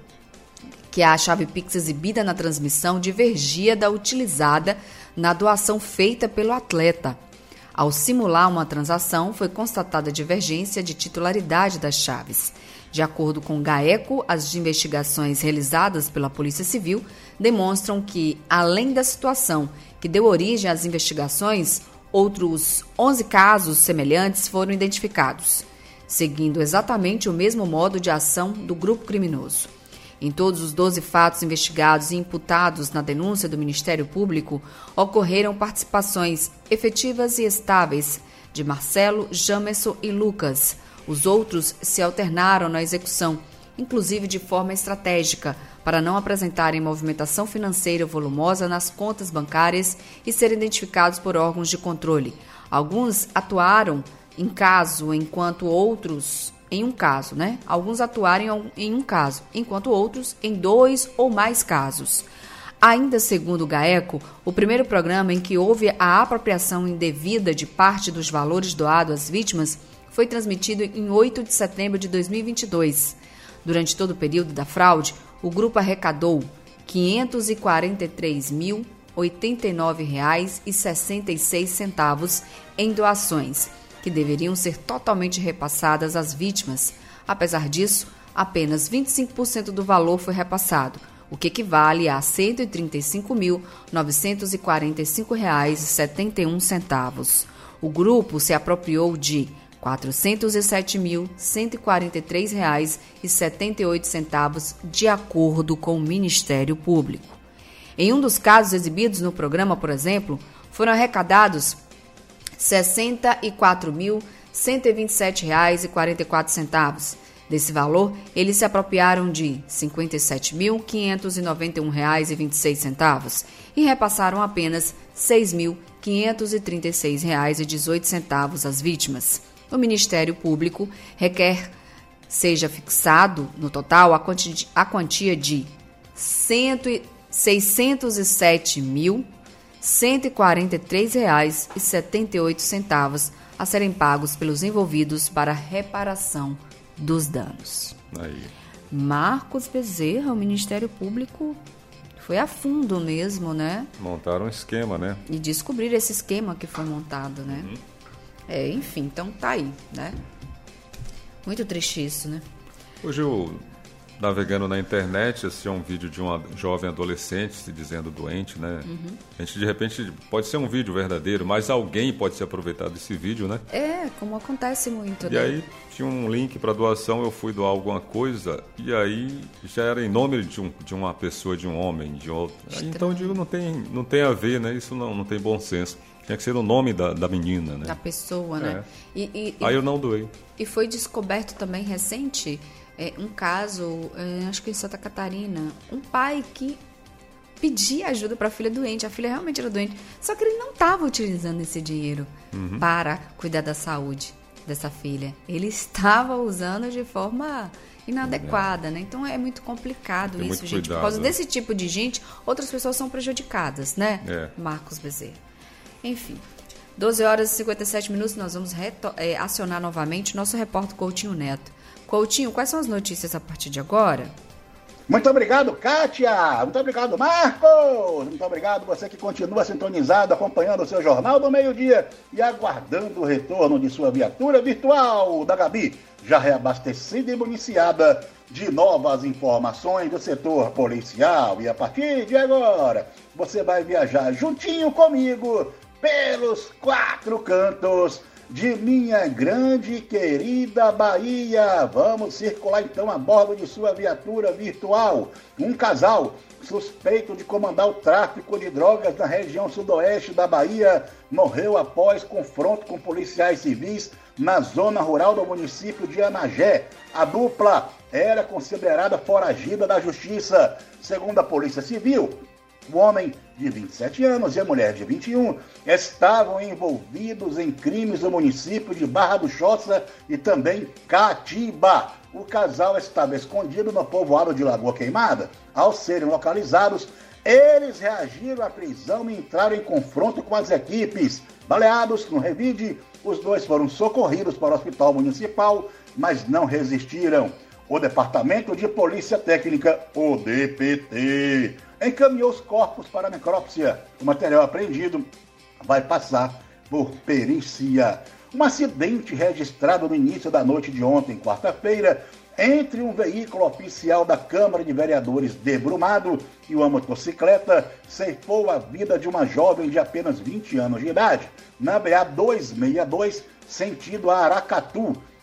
que a chave Pix exibida na transmissão divergia da utilizada na doação feita pelo atleta. Ao simular uma transação, foi constatada a divergência de titularidade das chaves. De acordo com o GAECO, as investigações realizadas pela Polícia Civil demonstram que, além da situação que deu origem às investigações, outros onze casos semelhantes foram identificados. seguindo exatamente o mesmo modo de ação do grupo criminoso. Em todos os doze fatos investigados e imputados na denúncia do Ministério Público, ocorreram participações efetivas e estáveis de Marcelo, Jamerson e Lucas. Os outros se alternaram na execução, inclusive de forma estratégica, para não apresentarem movimentação financeira volumosa nas contas bancárias e serem identificados por órgãos de controle. Alguns atuaram em caso, enquanto outros... em um caso, né? Alguns atuaram em um caso, enquanto outros em dois ou mais casos. Ainda segundo o GAECO, o primeiro programa em que houve a apropriação indevida de parte dos valores doados às vítimas foi transmitido em oito de setembro de dois mil e vinte e dois. Durante todo o período da fraude, o grupo arrecadou quinhentos e quarenta e três mil, oitenta e nove reais e sessenta e seis centavos em doações, que deveriam ser totalmente repassadas às vítimas. Apesar disso, apenas vinte e cinco por cento do valor foi repassado, o que equivale a cento e trinta e cinco mil, novecentos e quarenta e cinco reais e setenta e um centavos. O grupo se apropriou de quatrocentos e sete mil, cento e quarenta e três reais e setenta e oito centavos, de acordo com o Ministério Público. Em um dos casos exibidos no programa, por exemplo, foram arrecadados sessenta e quatro mil, cento e vinte e sete reais e quarenta e quatro centavos. Desse valor, eles se apropriaram de cinquenta e sete mil, quinhentos e noventa e um reais e vinte e seis centavos e repassaram apenas seis mil, quinhentos e trinta e seis reais e dezoito centavos às vítimas. O Ministério Público requer seja fixado, no total, a quantia, a quantia de seiscentos e sete mil, cento e quarenta e três reais e setenta e oito centavos a serem pagos pelos envolvidos para reparação dos danos. Aí. Marcos Bezerra, o Ministério Público foi a fundo mesmo, né? Montaram um esquema, né? E descobrir esse esquema que foi montado, né? Uhum. É, enfim, então tá aí, né? Muito triste isso, né? Hoje eu, navegando na internet, assisti um vídeo de uma jovem adolescente se dizendo doente, né? Uhum. A gente, de repente, pode ser um vídeo verdadeiro, mas alguém pode se aproveitar desse vídeo, né? É, como acontece muito, e né? E aí tinha um link para doação, eu fui doar alguma coisa, e aí já era em nome de, um, de uma pessoa, de um homem, de outro. Aí, então, eu digo, não tem, não tem a ver, né? Isso não, não tem bom senso. Tinha que ser o nome da, da menina, né? Da pessoa, né? É. E, e, aí eu não doei. E foi descoberto também recente é, um caso, é, acho que em Santa Catarina, um pai que pedia ajuda para a filha doente. A filha realmente era doente, só que ele não estava utilizando esse dinheiro uhum. para cuidar da saúde dessa filha. Ele estava usando de forma inadequada, é. né? Então é muito complicado Tem isso, muito gente. Cuidado, Por causa né? desse tipo de gente, outras pessoas são prejudicadas, né? É. Marcos Bezerra. Enfim, doze horas e cinquenta e sete minutos, nós vamos reto- é, acionar novamente nosso repórter Coutinho Neto. Coutinho, quais são as notícias a partir de agora? Muito obrigado, Kátia! Muito obrigado, Marcos! Muito obrigado você que continua sintonizado, acompanhando o seu Jornal do Meio-Dia e aguardando o retorno de sua viatura virtual da Gabi, já reabastecida e municiada de novas informações do setor policial. E a partir de agora, você vai viajar juntinho comigo pelos quatro cantos de minha grande e querida Bahia. Vamos circular então a bordo de sua viatura virtual. Um casal suspeito de comandar o tráfico de drogas na região sudoeste da Bahia morreu após confronto com policiais civis na zona rural do município de Anagé. A dupla era considerada foragida da justiça. Segundo a Polícia Civil, o homem de vinte e sete anos e a mulher de vinte e um estavam envolvidos em crimes no município de Barra do Choça e também Catiba. O casal estava escondido no povoado de Lagoa Queimada. Ao serem localizados, eles reagiram à prisão e entraram em confronto com as equipes. Baleados no revide, os dois foram socorridos para o hospital municipal, mas não resistiram. O Departamento de Polícia Técnica, o D P T, encaminhou os corpos para a necrópsia. O material apreendido vai passar por perícia. Um acidente registrado no início da noite de ontem, quarta-feira, entre um veículo oficial da Câmara de Vereadores de Brumado e uma motocicleta, ceifou a vida de uma jovem de apenas vinte anos de idade, na B A duzentos e sessenta e dois, sentido a Aracatu.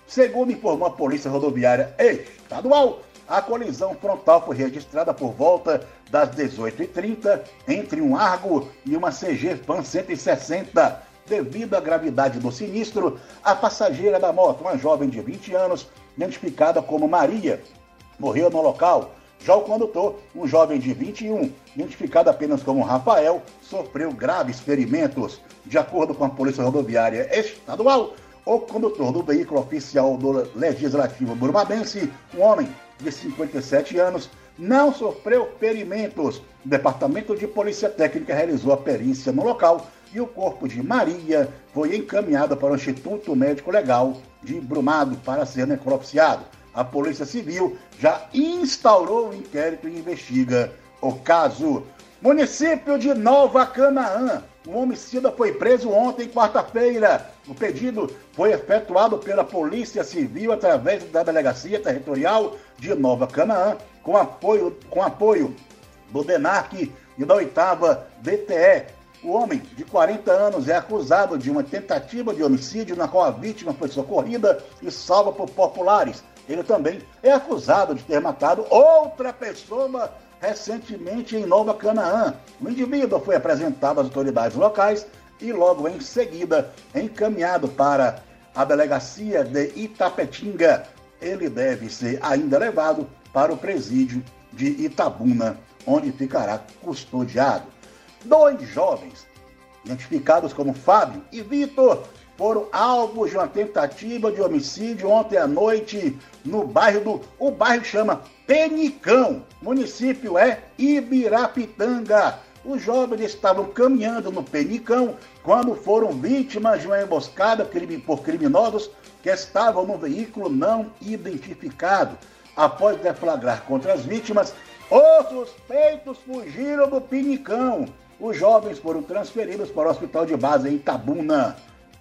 Segundo informou a Polícia Rodoviária Estadual, a colisão frontal foi registrada por volta das dezoito e trinta entre um Argo e uma C G Pan cento e sessenta. Devido à gravidade do sinistro, a passageira da moto, uma jovem de vinte anos, identificada como Maria, morreu no local. Já o condutor, um jovem de vinte e um, identificado apenas como Rafael, sofreu graves ferimentos. De acordo com a Polícia Rodoviária Estadual, o condutor do veículo oficial do Legislativo Brumadense, um homem de cinquenta e sete anos, não sofreu ferimentos. O Departamento de Polícia Técnica realizou a perícia no local e o corpo de Maria foi encaminhado para o Instituto Médico Legal de Brumado para ser necropsiado. A Polícia Civil já instaurou o inquérito e investiga o caso. Município de Nova Canaã. Um homicida foi preso ontem, quarta-feira. O pedido foi efetuado pela Polícia Civil através da Delegacia Territorial de Nova Canaã, com apoio, com apoio do DENARC e da oitava D T E. O homem, de quarenta anos, é acusado de uma tentativa de homicídio na qual a vítima foi socorrida e salva por populares. Ele também é acusado de ter matado outra pessoa recentemente em Nova Canaã. O indivíduo foi apresentado às autoridades locais e logo em seguida encaminhado para a delegacia de Itapetinga. Ele deve ser ainda levado para o presídio de Itabuna, onde ficará custodiado. Dois jovens, identificados como Fábio e Vitor, foram alvos de uma tentativa de homicídio ontem à noite no bairro do... O bairro chama Penicão, município é Ibirapitanga. Os jovens estavam caminhando no Penicão quando foram vítimas de uma emboscada por criminosos que estavam no veículo não identificado. Após deflagrar contra as vítimas, os suspeitos fugiram do Penicão. Os jovens foram transferidos para o hospital de base em Itabuna.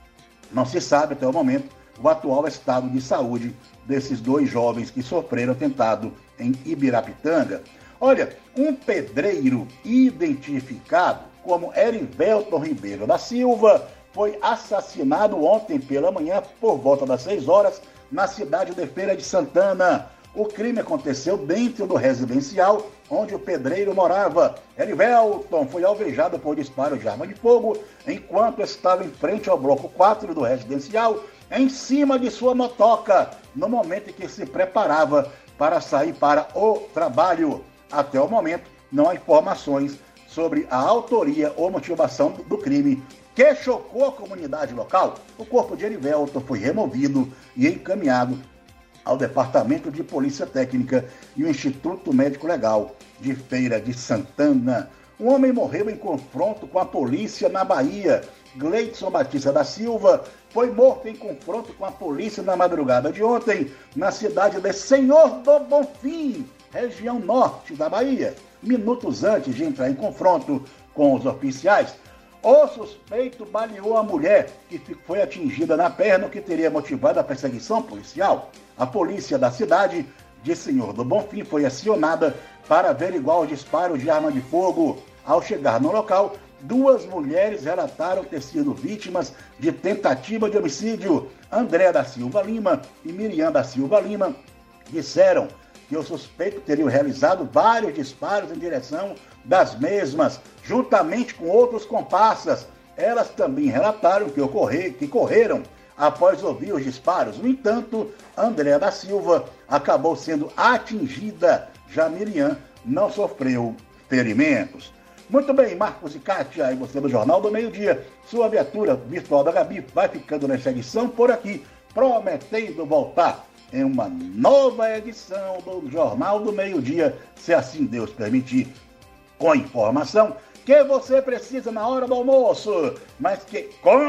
Não se sabe até o momento o atual estado de saúde desses dois jovens que sofreram atentado em Ibirapitanga. Olha, um pedreiro identificado como Erivelton Ribeiro da Silva foi assassinado ontem pela manhã por volta das seis horas na cidade de Feira de Santana. O crime aconteceu dentro do residencial onde o pedreiro morava. Erivelton foi alvejado por disparo de arma de fogo enquanto estava em frente ao bloco quatro do residencial, em cima de sua motoca, no momento em que se preparava para sair para o trabalho. Até o momento, não há informações sobre a autoria ou motivação do crime que chocou a comunidade local. O corpo de Erivelton foi removido e encaminhado ao Departamento de Polícia Técnica e o Instituto Médico Legal de Feira de Santana. Um homem morreu em confronto com a polícia na Bahia. Gleidson Batista da Silva foi morto em confronto com a polícia na madrugada de ontem, na cidade de Senhor do Bonfim, região norte da Bahia. Minutos antes de entrar em confronto com os oficiais, o suspeito baleou a mulher, que foi atingida na perna, o que teria motivado a perseguição policial. A polícia da cidade de Senhor do Bonfim foi acionada para averiguar o disparo de arma de fogo. Ao chegar no local, duas mulheres relataram ter sido vítimas de tentativa de homicídio. André da Silva Lima e Miriam da Silva Lima disseram que o suspeito teria realizado vários disparos em direção das mesmas, juntamente com outros comparsas. Elas também relataram que, ocorrer, que correram após ouvir os disparos. No entanto, André da Silva acabou sendo atingida. Já Miriam não sofreu ferimentos. Muito bem, Marcos e Kátia, e você do Jornal do Meio-Dia. Sua viatura virtual da Gabi vai ficando nessa edição por aqui, prometendo voltar em uma nova edição do Jornal do Meio-Dia, se assim Deus permitir, com informação que você precisa na hora do almoço, mas que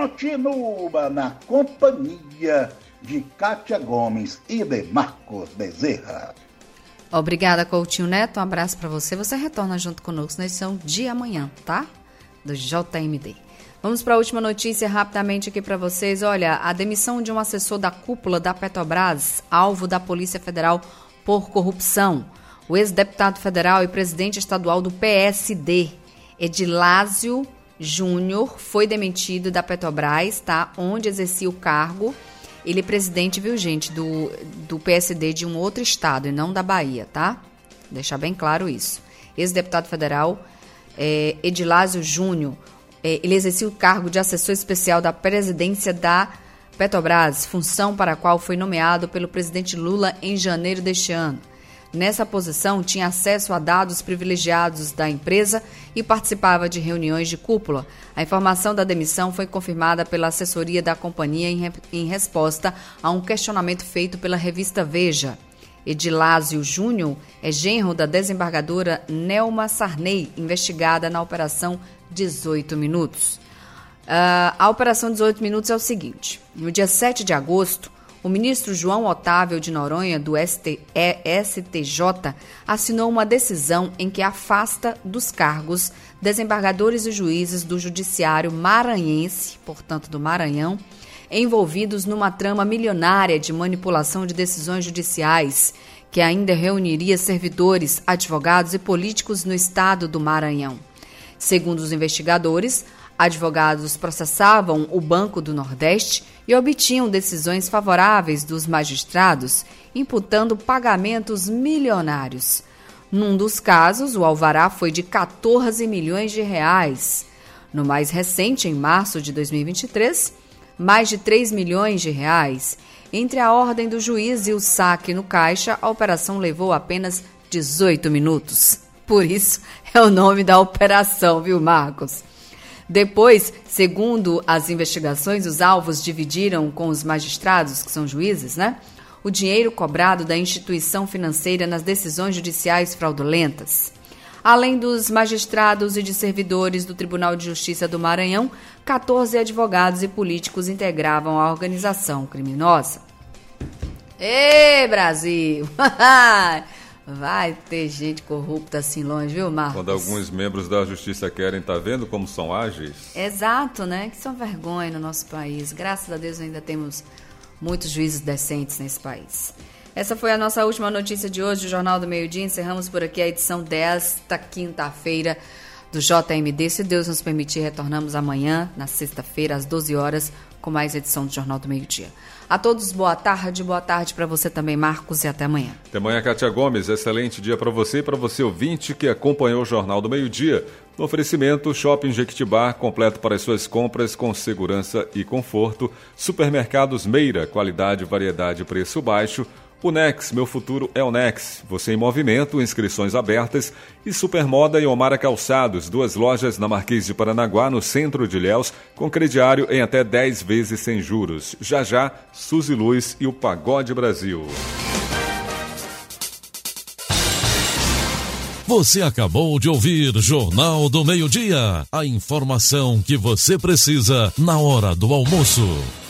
continua na companhia de Kátia Gomes e de Marcos Bezerra. Obrigada, Coutinho Neto. Um abraço para você. Você retorna junto conosco na edição de amanhã, tá? Do J M D. Vamos para a última notícia rapidamente aqui para vocês. Olha, a demissão de um assessor da cúpula da Petrobras, alvo da Polícia Federal por corrupção. O ex-deputado federal e presidente estadual do P S D, Edilásio Júnior, foi demitido da Petrobras, tá? Onde exercia o cargo Ele é presidente, viu, gente, do, do P S D de um outro estado e não da Bahia, tá? Deixar bem claro isso. Ex-deputado federal é, Edilásio Júnior, é, ele exercia o cargo de assessor especial da presidência da Petrobras, função para a qual foi nomeado pelo presidente Lula em janeiro deste ano. Nessa posição, tinha acesso a dados privilegiados da empresa e participava de reuniões de cúpula. A informação da demissão foi confirmada pela assessoria da companhia em, re... em resposta a um questionamento feito pela revista Veja. Edilásio Júnior é genro da desembargadora Nelma Sarney, investigada na Operação dezoito Minutos. Uh, a Operação dezoito Minutos é o seguinte: no dia sete de agosto, o ministro João Otávio de Noronha, do S T J, assinou uma decisão em que afasta dos cargos desembargadores e juízes do Judiciário Maranhense, portanto do Maranhão, envolvidos numa trama milionária de manipulação de decisões judiciais, que ainda reuniria servidores, advogados e políticos no estado do Maranhão. Segundo os investigadores, advogados processavam o Banco do Nordeste e obtinham decisões favoráveis dos magistrados, imputando pagamentos milionários. Num dos casos, o alvará foi de quatorze milhões de reais. No mais recente, em março de dois mil e vinte e três, mais de três milhões de reais. Entre a ordem do juiz e o saque no caixa, a operação levou apenas dezoito minutos. Por isso é o nome da operação, viu, Marcos? Depois, segundo as investigações, os alvos dividiram com os magistrados, que são juízes, né, o dinheiro cobrado da instituição financeira nas decisões judiciais fraudulentas. Além dos magistrados e de servidores do Tribunal de Justiça do Maranhão, quatorze advogados e políticos integravam a organização criminosa. Ê, Brasil! Vai ter gente corrupta assim longe, viu, Marcos? Quando alguns membros da Justiça querem, tá vendo como são ágeis? Exato, né? Que são vergonha no nosso país. Graças a Deus ainda temos muitos juízes decentes nesse país. Essa foi a nossa última notícia de hoje do Jornal do Meio Dia. Encerramos por aqui a edição desta quinta-feira do J M D. Se Deus nos permitir, retornamos amanhã, na sexta-feira, às doze horas, com mais edição do Jornal do Meio Dia. A todos, boa tarde, boa tarde para você também, Marcos, e até amanhã. Até amanhã, Kátia Gomes. Excelente dia para você e para você ouvinte que acompanhou o Jornal do Meio Dia. No oferecimento, Shopping Jequitibá, completo para as suas compras com segurança e conforto. Supermercados Meira, qualidade, variedade e preço baixo. O Nex, meu futuro é o Nex. Você em movimento, inscrições abertas. E Supermoda e Omara Calçados, duas lojas na Marquês de Paranaguá, no centro de Ilhéus, com crediário em até dez vezes sem juros. Já já, Suzy Luz e o Pagode Brasil. Você acabou de ouvir Jornal do Meio Dia. A informação que você precisa na hora do almoço.